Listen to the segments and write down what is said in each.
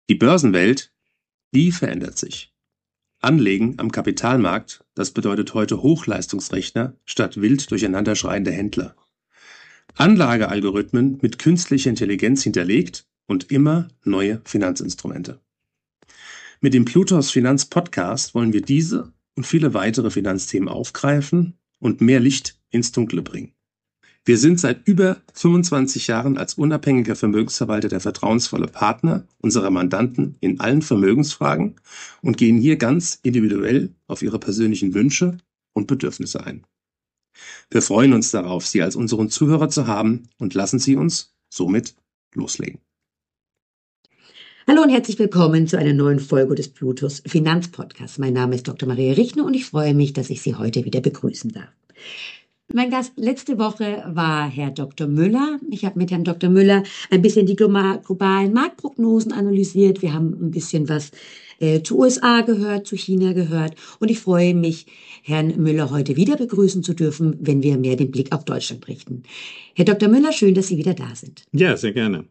Die Börsenwelt, die verändert sich. Anlegen am Kapitalmarkt, das bedeutet heute Hochleistungsrechner statt wild durcheinander schreiende Händler. Anlagealgorithmen mit künstlicher Intelligenz hinterlegt und immer neue Finanzinstrumente. Mit dem Plutos Finanz Podcast wollen wir diese und viele weitere Finanzthemen aufgreifen und mehr Licht ins Dunkle bringen. Wir sind seit über 25 Jahren als unabhängiger Vermögensverwalter der vertrauensvolle Partner unserer Mandanten in allen Vermögensfragen und gehen hier ganz individuell auf ihre persönlichen Wünsche und Bedürfnisse ein. Wir freuen uns darauf, Sie als unseren Zuhörer zu haben und lassen Sie uns somit loslegen. Hallo und herzlich willkommen zu einer neuen Folge des Plutos Finanz Podcasts. Mein Name ist Dr. Maria Richner und ich freue mich, dass ich Sie heute wieder begrüßen darf. Mein Gast letzte Woche war Herr Dr. Müller. Ich habe mit Herrn Dr. Müller ein bisschen die globalen Marktprognosen analysiert. Wir haben ein bisschen was zu USA gehört, zu China gehört. Und ich freue mich, Herrn Müller heute wieder begrüßen zu dürfen, wenn wir mehr den Blick auf Deutschland richten. Herr Dr. Müller, schön, dass Sie wieder da sind. Ja, sehr gerne.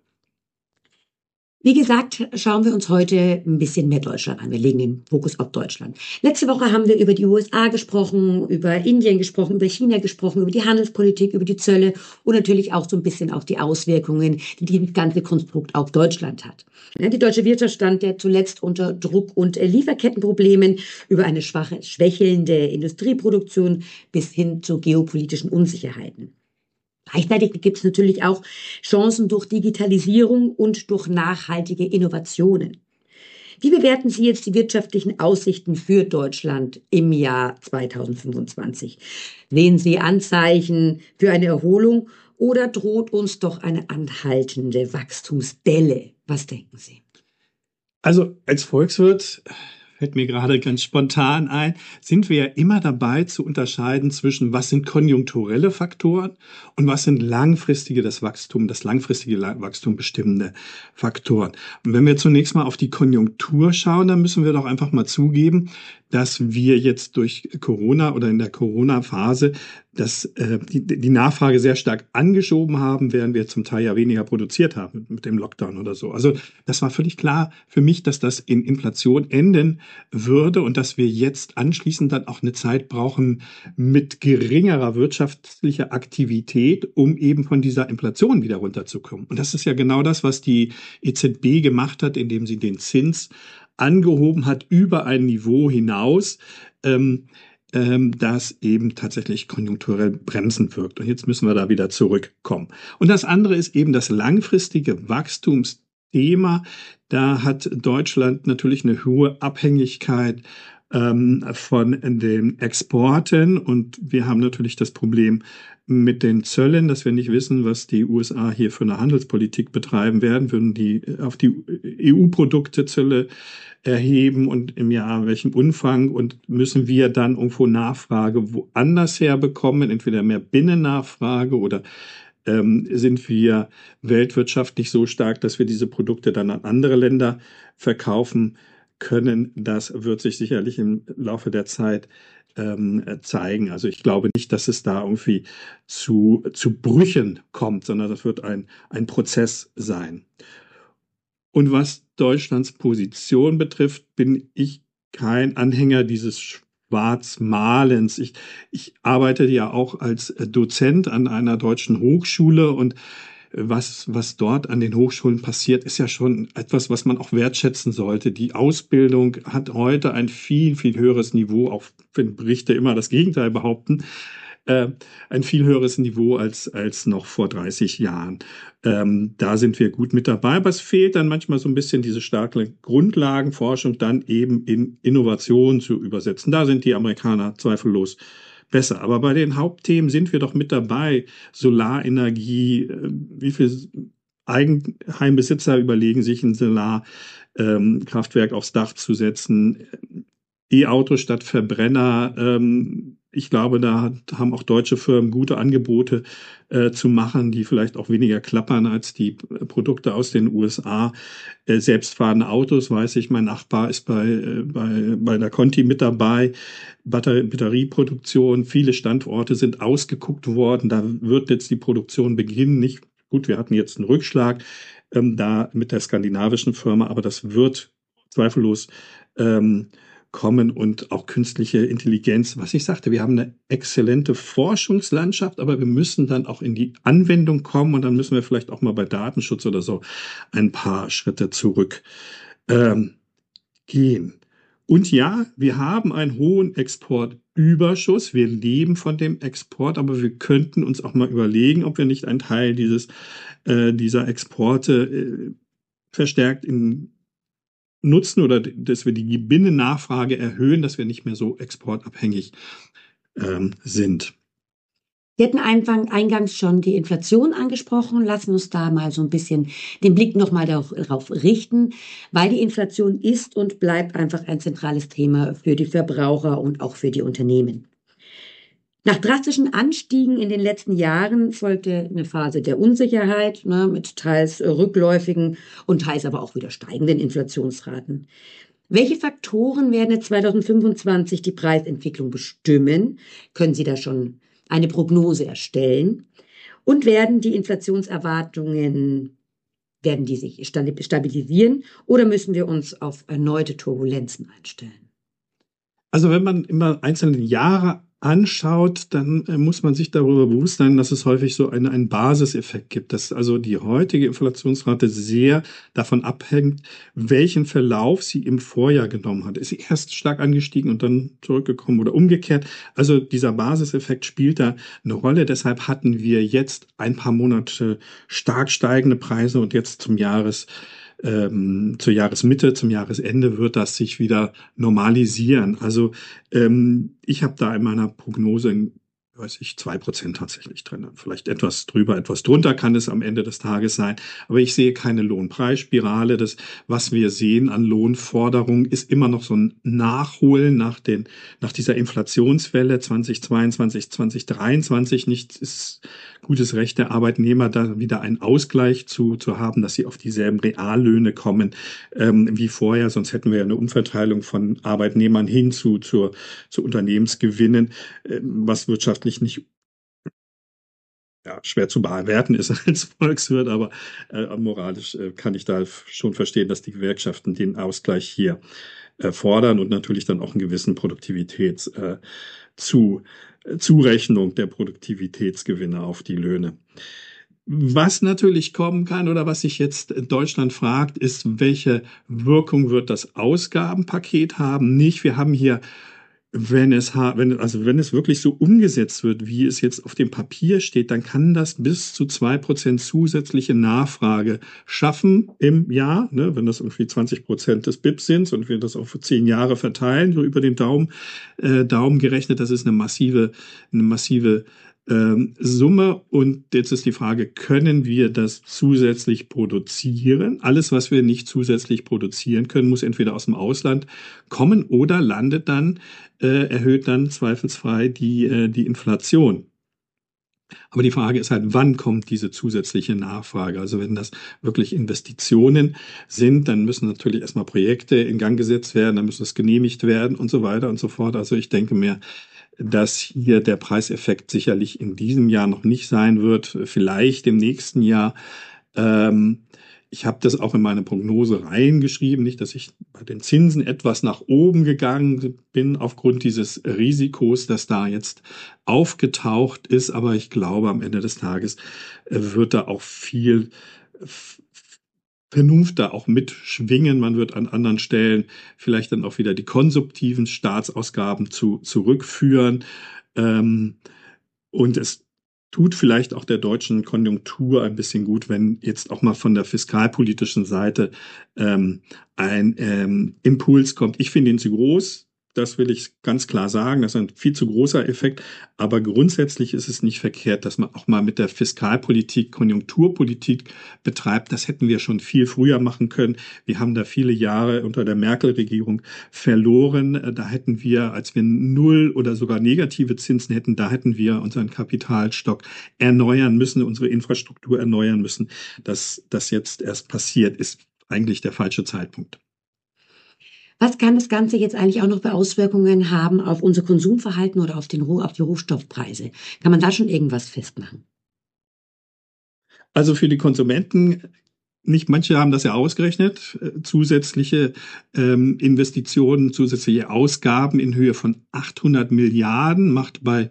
Wie gesagt, schauen wir uns heute ein bisschen mehr Deutschland an. Wir legen den Fokus auf Deutschland. Letzte Woche haben wir über die USA gesprochen, über Indien gesprochen, über China gesprochen, über die Handelspolitik, über die Zölle und natürlich auch so ein bisschen auf die Auswirkungen, die dieses ganze Konstrukt auf Deutschland hat. Die deutsche Wirtschaft stand ja zuletzt unter Druck und Lieferkettenproblemen über eine schwächelnde Industrieproduktion bis hin zu geopolitischen Unsicherheiten. Gleichzeitig gibt es natürlich auch Chancen durch Digitalisierung und durch nachhaltige Innovationen. Wie bewerten Sie jetzt die wirtschaftlichen Aussichten für Deutschland im Jahr 2025? Sehen Sie Anzeichen für eine Erholung oder droht uns doch eine anhaltende Wachstumsdelle? Was denken Sie? Also als Volkswirt fällt mir gerade ganz spontan ein, sind wir ja immer dabei zu unterscheiden zwischen, was sind konjunkturelle Faktoren und was sind das langfristige Wachstum bestimmende Faktoren. Und wenn wir zunächst mal auf die Konjunktur schauen, dann müssen wir doch einfach mal zugeben, dass wir jetzt durch Corona oder in der Corona-Phase die Nachfrage sehr stark angeschoben haben, während wir zum Teil ja weniger produziert haben mit dem Lockdown oder so. Also das war völlig klar für mich, dass das in Inflation enden würde und dass wir jetzt anschließend dann auch eine Zeit brauchen mit geringerer wirtschaftlicher Aktivität, um eben von dieser Inflation wieder runterzukommen. Und das ist ja genau das, was die EZB gemacht hat, indem sie den Zins angehoben hat über ein Niveau hinaus, das eben tatsächlich konjunkturell bremsend wirkt. Und jetzt müssen wir da wieder zurückkommen. Und das andere ist eben das langfristige Wachstumsthema. Da hat Deutschland natürlich eine hohe Abhängigkeit von den Exporten und wir haben natürlich das Problem mit den Zöllen, dass wir nicht wissen, was die USA hier für eine Handelspolitik betreiben werden, würden die auf die EU-Produkte Zölle erheben und im Jahr welchem Umfang und müssen wir dann irgendwo Nachfrage woanders herbekommen, entweder mehr Binnennachfrage oder sind wir weltwirtschaftlich so stark, dass wir diese Produkte dann an andere Länder verkaufen können. Das wird sich sicherlich im Laufe der Zeit zeigen. Also ich glaube nicht, dass es da irgendwie zu Brüchen kommt, sondern das wird ein Prozess sein. Und was Deutschlands Position betrifft, bin ich kein Anhänger dieses Schwarzmalens. Ich arbeite ja auch als Dozent an einer deutschen Hochschule und was dort an den Hochschulen passiert, ist ja schon etwas, was man auch wertschätzen sollte. Die Ausbildung hat heute ein viel, viel höheres Niveau, auch wenn Berichte immer das Gegenteil behaupten, ein viel höheres Niveau als noch vor 30 Jahren. Da sind wir gut mit dabei, aber es fehlt dann manchmal so ein bisschen diese starke Grundlagenforschung dann eben in Innovation zu übersetzen. Da sind die Amerikaner zweifellos besser. Aber bei den Hauptthemen sind wir doch mit dabei. Solarenergie, wie viel Eigenheimbesitzer überlegen sich ein Solarkraftwerk aufs Dach zu setzen, E-Auto statt Verbrenner. Ich glaube, da haben auch deutsche Firmen gute Angebote zu machen, die vielleicht auch weniger klappern als die Produkte aus den USA. Selbstfahrende Autos, weiß ich, mein Nachbar ist bei der Conti mit dabei. Batterieproduktion, viele Standorte sind ausgeguckt worden. Da wird jetzt die Produktion beginnen. Nicht gut, wir hatten jetzt einen Rückschlag da mit der skandinavischen Firma, aber das wird zweifellos kommen und auch künstliche Intelligenz. Was ich sagte, wir haben eine exzellente Forschungslandschaft, aber wir müssen dann auch in die Anwendung kommen und dann müssen wir vielleicht auch mal bei Datenschutz oder so ein paar Schritte zurück gehen. Und ja, wir haben einen hohen Exportüberschuss. Wir leben von dem Export, aber wir könnten uns auch mal überlegen, ob wir nicht einen Teil dieser Exporte verstärkt nutzen oder dass wir die Binnennachfrage erhöhen, dass wir nicht mehr so exportabhängig sind. Wir hatten eingangs schon die Inflation angesprochen. Lassen wir uns da mal so ein bisschen den Blick nochmal darauf richten, weil die Inflation ist und bleibt einfach ein zentrales Thema für die Verbraucher und auch für die Unternehmen. Nach drastischen Anstiegen in den letzten Jahren folgte eine Phase der Unsicherheit, mit teils rückläufigen und teils aber auch wieder steigenden Inflationsraten. Welche Faktoren werden 2025 die Preisentwicklung bestimmen? Können Sie da schon eine Prognose erstellen? Und werden die Inflationserwartungen, werden die sich stabilisieren oder müssen wir uns auf erneute Turbulenzen einstellen? Also wenn man immer einzelne Jahre anschaut, dann muss man sich darüber bewusst sein, dass es häufig so einen Basiseffekt gibt, dass also die heutige Inflationsrate sehr davon abhängt, welchen Verlauf sie im Vorjahr genommen hat. Ist sie erst stark angestiegen und dann zurückgekommen oder umgekehrt? Also dieser Basiseffekt spielt da eine Rolle. Deshalb hatten wir jetzt ein paar Monate stark steigende Preise und jetzt zur Jahresmitte, zum Jahresende wird das sich wieder normalisieren. Also ich habe da in meiner Prognose, 2% tatsächlich drin. Vielleicht etwas drüber, etwas drunter kann es am Ende des Tages sein. Aber ich sehe keine Lohnpreisspirale. Das, was wir sehen an Lohnforderungen, ist immer noch so ein Nachholen nach dieser Inflationswelle 2022, 2023. Nichts ist gutes Recht der Arbeitnehmer, da wieder einen Ausgleich zu haben, dass sie auf dieselben Reallöhne kommen wie vorher. Sonst hätten wir ja eine Umverteilung von Arbeitnehmern hin zu Unternehmensgewinnen, was wirtschaftlich nicht schwer zu bewerten ist als Volkswirt, aber moralisch kann ich da schon verstehen, dass die Gewerkschaften den Ausgleich hier fordern und natürlich dann auch einen gewissen Zurechnung der Produktivitätsgewinne auf die Löhne. Was natürlich kommen kann oder was sich jetzt Deutschland fragt, ist, welche Wirkung wird das Ausgabenpaket haben? Nicht, wir haben hier, wenn es wirklich so umgesetzt wird, wie es jetzt auf dem Papier steht, dann kann das bis zu 2% zusätzliche Nachfrage schaffen im Jahr, ne, wenn das irgendwie 20% des BIPs sind und wir das auch für 10 Jahre verteilen, so über den Daumen gerechnet, das ist eine massive Summe. Und jetzt ist die Frage, können wir das zusätzlich produzieren? Alles, was wir nicht zusätzlich produzieren können, muss entweder aus dem Ausland kommen oder erhöht dann zweifelsfrei die Inflation. Aber die Frage ist halt, wann kommt diese zusätzliche Nachfrage? Also wenn das wirklich Investitionen sind, dann müssen natürlich erstmal Projekte in Gang gesetzt werden, dann muss es genehmigt werden und so weiter und so fort. Also ich denke mir, dass hier der Preiseffekt sicherlich in diesem Jahr noch nicht sein wird, vielleicht im nächsten Jahr. Ich habe das auch in meine Prognose reingeschrieben, nicht, dass ich bei den Zinsen etwas nach oben gegangen bin aufgrund dieses Risikos, das da jetzt aufgetaucht ist, aber ich glaube, am Ende des Tages wird da auch viel Vernunft da auch mitschwingen. Man wird an anderen Stellen vielleicht dann auch wieder die konsumtiven Staatsausgaben zurückführen. Und es tut vielleicht auch der deutschen Konjunktur ein bisschen gut, wenn jetzt auch mal von der fiskalpolitischen Seite ein Impuls kommt. Ich finde ihn zu groß. Das will ich ganz klar sagen. Das ist ein viel zu großer Effekt. Aber grundsätzlich ist es nicht verkehrt, dass man auch mal mit der Fiskalpolitik, Konjunkturpolitik betreibt. Das hätten wir schon viel früher machen können. Wir haben da viele Jahre unter der Merkel-Regierung verloren. Da hätten wir, als wir null oder sogar negative Zinsen hätten, da hätten wir unseren Kapitalstock erneuern müssen, unsere Infrastruktur erneuern müssen. Dass das jetzt erst passiert, ist eigentlich der falsche Zeitpunkt. Was kann das Ganze jetzt eigentlich auch noch für Auswirkungen haben auf unser Konsumverhalten oder auf die Rohstoffpreise? Kann man da schon irgendwas festmachen? Also für die Konsumenten nicht, manche haben das ja ausgerechnet, zusätzliche Investitionen, zusätzliche Ausgaben in Höhe von 800 Milliarden macht bei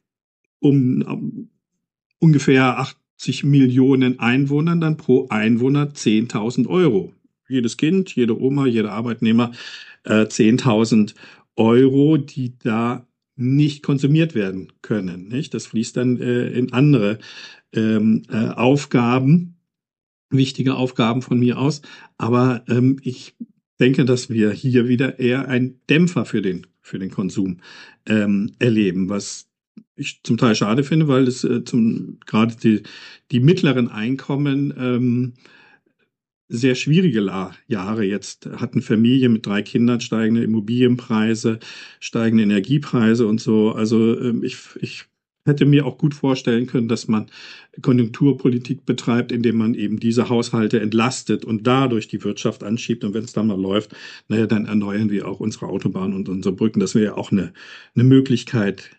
ungefähr 80 Millionen Einwohnern dann pro Einwohner 10.000 Euro. Jedes Kind, jede Oma, jeder Arbeitnehmer 10.000 Euro, die da nicht konsumiert werden können. Nicht? Das fließt dann in andere Aufgaben, wichtige Aufgaben von mir aus. Aber ich denke, dass wir hier wieder eher einen Dämpfer für den Konsum erleben, was ich zum Teil schade finde, weil es gerade die mittleren Einkommen sehr schwierige Jahre jetzt hatten. Familien mit 3 Kindern, steigende Immobilienpreise, steigende Energiepreise und so. Also ich hätte mir auch gut vorstellen können, dass man Konjunkturpolitik betreibt, indem man eben diese Haushalte entlastet und dadurch die Wirtschaft anschiebt. Und wenn es dann mal läuft, naja, dann erneuern wir auch unsere Autobahnen und unsere Brücken. Das wäre ja auch eine Möglichkeit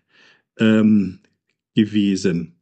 gewesen.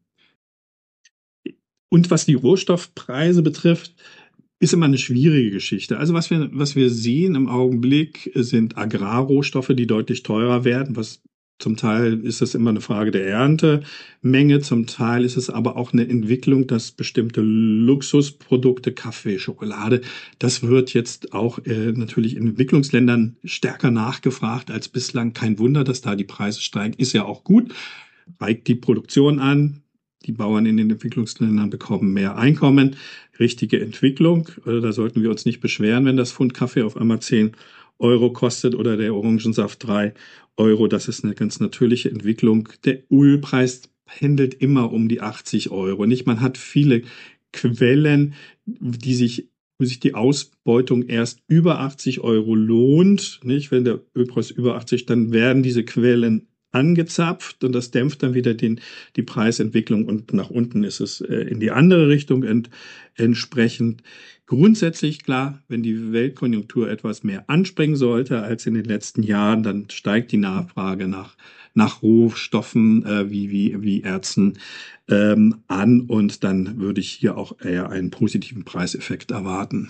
Und was die Rohstoffpreise betrifft, ist immer eine schwierige Geschichte. Also was wir sehen im Augenblick sind Agrarrohstoffe, die deutlich teurer werden. Zum Teil ist es immer eine Frage der Erntemenge, zum Teil ist es aber auch eine Entwicklung, dass bestimmte Luxusprodukte, Kaffee, Schokolade, das wird jetzt auch natürlich in Entwicklungsländern stärker nachgefragt als bislang. Kein Wunder, dass da die Preise steigen, ist ja auch gut. Steigt die Produktion an, die Bauern in den Entwicklungsländern bekommen mehr Einkommen, richtige Entwicklung. Da sollten wir uns nicht beschweren, wenn das Pfund Kaffee auf einmal 10 Euro kostet oder der Orangensaft 3 Euro. Das ist eine ganz natürliche Entwicklung. Der Ölpreis pendelt immer um die 80 Euro. Nicht? Man hat viele Quellen, wo sich die Ausbeutung erst über 80 Euro lohnt. Nicht? Wenn der Ölpreis über 80, dann werden diese Quellen angezapft und das dämpft dann wieder die Preisentwicklung und nach unten ist es in die andere Richtung entsprechend. Grundsätzlich klar, wenn die Weltkonjunktur etwas mehr anspringen sollte als in den letzten Jahren, dann steigt die Nachfrage nach Rohstoffen wie Erzen an und dann würde ich hier auch eher einen positiven Preiseffekt erwarten.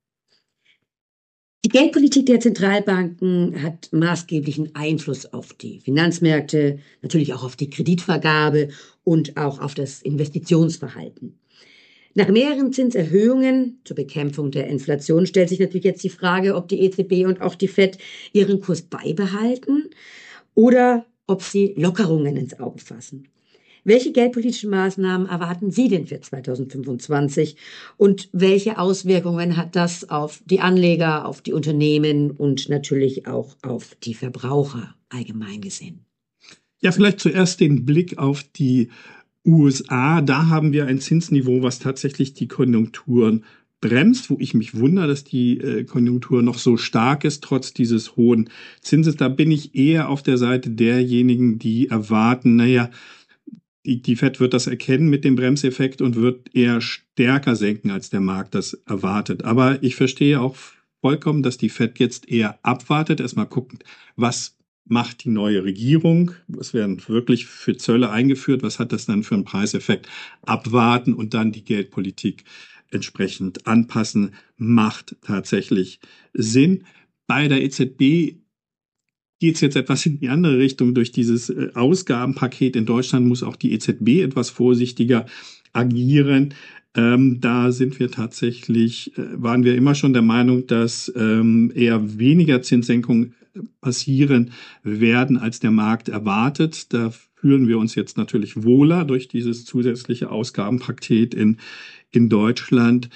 Die Geldpolitik der Zentralbanken hat maßgeblichen Einfluss auf die Finanzmärkte, natürlich auch auf die Kreditvergabe und auch auf das Investitionsverhalten. Nach mehreren Zinserhöhungen zur Bekämpfung der Inflation stellt sich natürlich jetzt die Frage, ob die EZB und auch die FED ihren Kurs beibehalten oder ob sie Lockerungen ins Auge fassen. Welche geldpolitischen Maßnahmen erwarten Sie denn für 2025 und welche Auswirkungen hat das auf die Anleger, auf die Unternehmen und natürlich auch auf die Verbraucher allgemein gesehen? Ja, vielleicht zuerst den Blick auf die USA. Da haben wir ein Zinsniveau, was tatsächlich die Konjunkturen bremst, wo ich mich wundere, dass die Konjunktur noch so stark ist, trotz dieses hohen Zinses. Da bin ich eher auf der Seite derjenigen, die erwarten, naja, die FED wird das erkennen mit dem Bremseffekt und wird eher stärker senken, als der Markt das erwartet. Aber ich verstehe auch vollkommen, dass die FED jetzt eher abwartet, erstmal guckt, was macht die neue Regierung, was werden wirklich für Zölle eingeführt, was hat das dann für einen Preiseffekt, abwarten und dann die Geldpolitik entsprechend anpassen, macht tatsächlich Sinn. Bei der EZB geht es jetzt etwas in die andere Richtung. Durch dieses Ausgabenpaket in Deutschland muss auch die EZB etwas vorsichtiger agieren. Da sind wir tatsächlich, waren wir immer schon der Meinung, dass eher weniger Zinssenkungen passieren werden, als der Markt erwartet. Da fühlen wir uns jetzt natürlich wohler durch dieses zusätzliche Ausgabenpaket in Deutschland.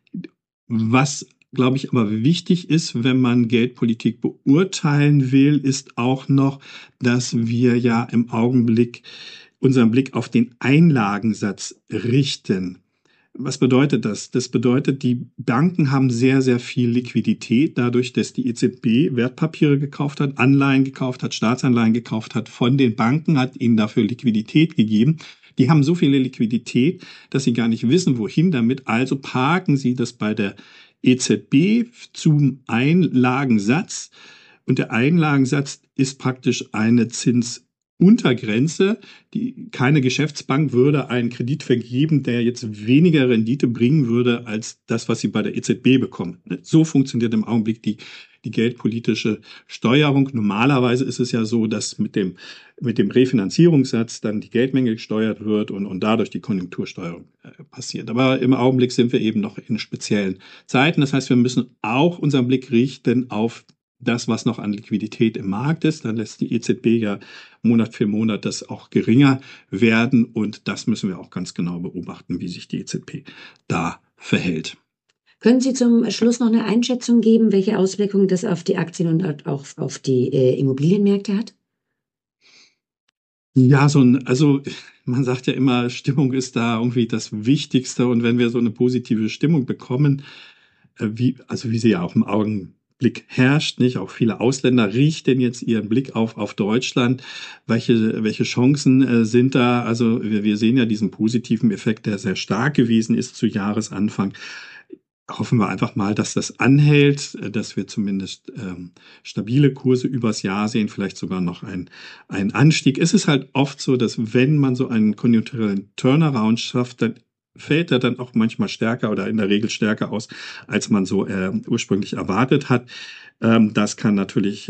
Was glaube ich, aber wichtig ist, wenn man Geldpolitik beurteilen will, ist auch noch, dass wir ja im Augenblick unseren Blick auf den Einlagensatz richten. Was bedeutet das? Das bedeutet, die Banken haben sehr, sehr viel Liquidität, dadurch, dass die EZB Wertpapiere gekauft hat, Anleihen gekauft hat, Staatsanleihen gekauft hat von den Banken, hat ihnen dafür Liquidität gegeben. Die haben so viele Liquidität, dass sie gar nicht wissen, wohin damit. Also parken sie das bei der EZB zum Einlagensatz. Und der Einlagensatz ist praktisch eine Untergrenze. Keine Geschäftsbank würde einen Kredit vergeben, der jetzt weniger Rendite bringen würde als das, was sie bei der EZB bekommen. So funktioniert im Augenblick die geldpolitische Steuerung. Normalerweise ist es ja so, dass mit dem Refinanzierungssatz dann die Geldmenge gesteuert wird und dadurch die Konjunktursteuerung passiert. Aber im Augenblick sind wir eben noch in speziellen Zeiten. Das heißt, wir müssen auch unseren Blick richten auf das, was noch an Liquidität im Markt ist. Dann lässt die EZB ja Monat für Monat das auch geringer werden. Und das müssen wir auch ganz genau beobachten, wie sich die EZB da verhält. Können Sie zum Schluss noch eine Einschätzung geben, welche Auswirkungen das auf die Aktien und auch auf die Immobilienmärkte hat? Ja, man sagt ja immer, Stimmung ist da irgendwie das Wichtigste. Und wenn wir so eine positive Stimmung bekommen, wie sie ja auch im Augenblick herrscht, nicht? Auch viele Ausländer richten jetzt ihren Blick auf Deutschland. Welche Chancen sind da? Also wir sehen ja diesen positiven Effekt, der sehr stark gewesen ist zu Jahresanfang. Hoffen wir einfach mal, dass das anhält, dass wir zumindest stabile Kurse übers Jahr sehen, vielleicht sogar noch ein Anstieg. Es ist halt oft so, dass wenn man so einen konjunkturellen Turnaround schafft, dann fällt er dann auch manchmal stärker oder in der Regel stärker aus, als man so ursprünglich erwartet hat. Das kann natürlich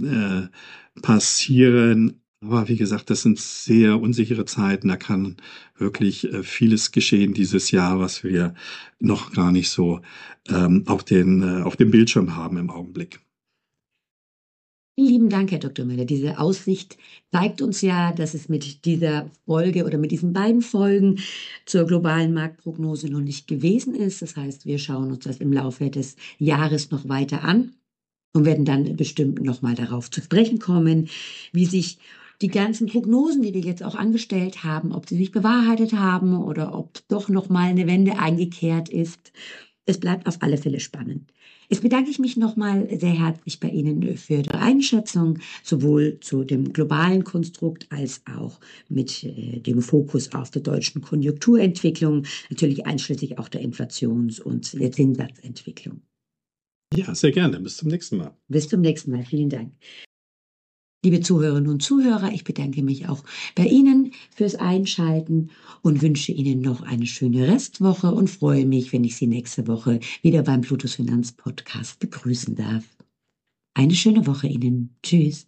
passieren. Aber wie gesagt, das sind sehr unsichere Zeiten. Da kann wirklich vieles geschehen dieses Jahr, was wir noch gar nicht so auf dem Bildschirm haben im Augenblick. Vielen lieben Dank, Herr Dr. Müller. Diese Aussicht zeigt uns ja, dass es mit dieser Folge oder mit diesen beiden Folgen zur globalen Marktprognose noch nicht gewesen ist. Das heißt, wir schauen uns das im Laufe des Jahres noch weiter an und werden dann bestimmt nochmal darauf zu sprechen kommen, wie sich die ganzen Prognosen, die wir jetzt auch angestellt haben, ob sie sich bewahrheitet haben oder ob doch nochmal eine Wende eingekehrt ist. Es bleibt auf alle Fälle spannend. Jetzt bedanke ich mich nochmal sehr herzlich bei Ihnen für Ihre Einschätzung, sowohl zu dem globalen Konstrukt als auch mit dem Fokus auf der deutschen Konjunkturentwicklung, natürlich einschließlich auch der Inflations- und der Zinssatzentwicklung. Ja, sehr gerne. Bis zum nächsten Mal. Bis zum nächsten Mal. Vielen Dank. Liebe Zuhörerinnen und Zuhörer, ich bedanke mich auch bei Ihnen fürs Einschalten und wünsche Ihnen noch eine schöne Restwoche und freue mich, wenn ich Sie nächste Woche wieder beim Plutos Finanz Podcast begrüßen darf. Eine schöne Woche Ihnen. Tschüss.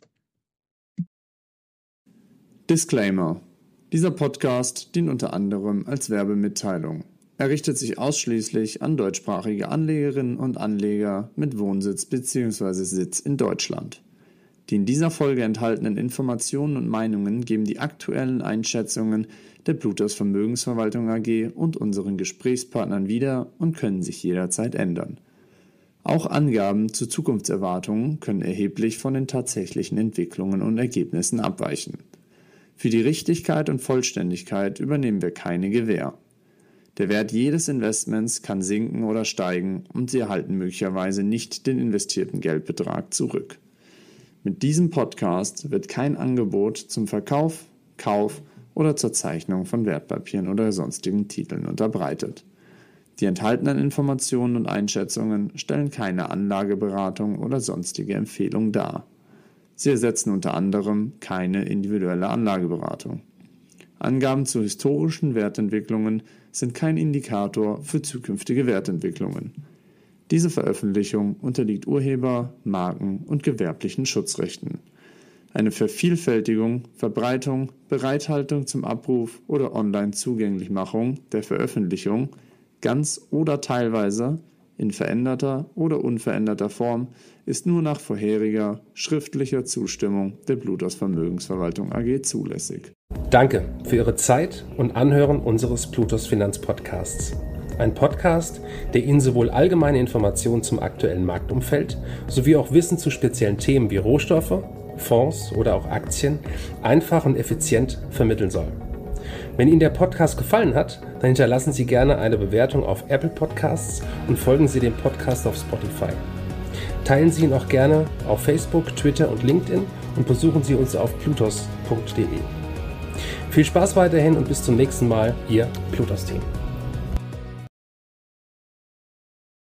Disclaimer. Dieser Podcast dient unter anderem als Werbemitteilung. Er richtet sich ausschließlich an deutschsprachige Anlegerinnen und Anleger mit Wohnsitz bzw. Sitz in Deutschland. Die in dieser Folge enthaltenen Informationen und Meinungen geben die aktuellen Einschätzungen der Plutos Vermögensverwaltung AG und unseren Gesprächspartnern wieder und können sich jederzeit ändern. Auch Angaben zu Zukunftserwartungen können erheblich von den tatsächlichen Entwicklungen und Ergebnissen abweichen. Für die Richtigkeit und Vollständigkeit übernehmen wir keine Gewähr. Der Wert jedes Investments kann sinken oder steigen und Sie erhalten möglicherweise nicht den investierten Geldbetrag zurück. Mit diesem Podcast wird kein Angebot zum Verkauf, Kauf oder zur Zeichnung von Wertpapieren oder sonstigen Titeln unterbreitet. Die enthaltenen Informationen und Einschätzungen stellen keine Anlageberatung oder sonstige Empfehlung dar. Sie ersetzen unter anderem keine individuelle Anlageberatung. Angaben zu historischen Wertentwicklungen sind kein Indikator für zukünftige Wertentwicklungen. Diese Veröffentlichung unterliegt Urheber-, Marken- und gewerblichen Schutzrechten. Eine Vervielfältigung, Verbreitung, Bereithaltung zum Abruf oder Online-Zugänglichmachung der Veröffentlichung, ganz oder teilweise, in veränderter oder unveränderter Form, ist nur nach vorheriger, schriftlicher Zustimmung der Plutos Vermögensverwaltung AG zulässig. Danke für Ihre Zeit und Anhören unseres Plutos Finanz Podcasts. Ein Podcast, der Ihnen sowohl allgemeine Informationen zum aktuellen Marktumfeld sowie auch Wissen zu speziellen Themen wie Rohstoffe, Fonds oder auch Aktien einfach und effizient vermitteln soll. Wenn Ihnen der Podcast gefallen hat, dann hinterlassen Sie gerne eine Bewertung auf Apple Podcasts und folgen Sie dem Podcast auf Spotify. Teilen Sie ihn auch gerne auf Facebook, Twitter und LinkedIn und besuchen Sie uns auf plutos.de. Viel Spaß weiterhin und bis zum nächsten Mal, Ihr Plutos-Team.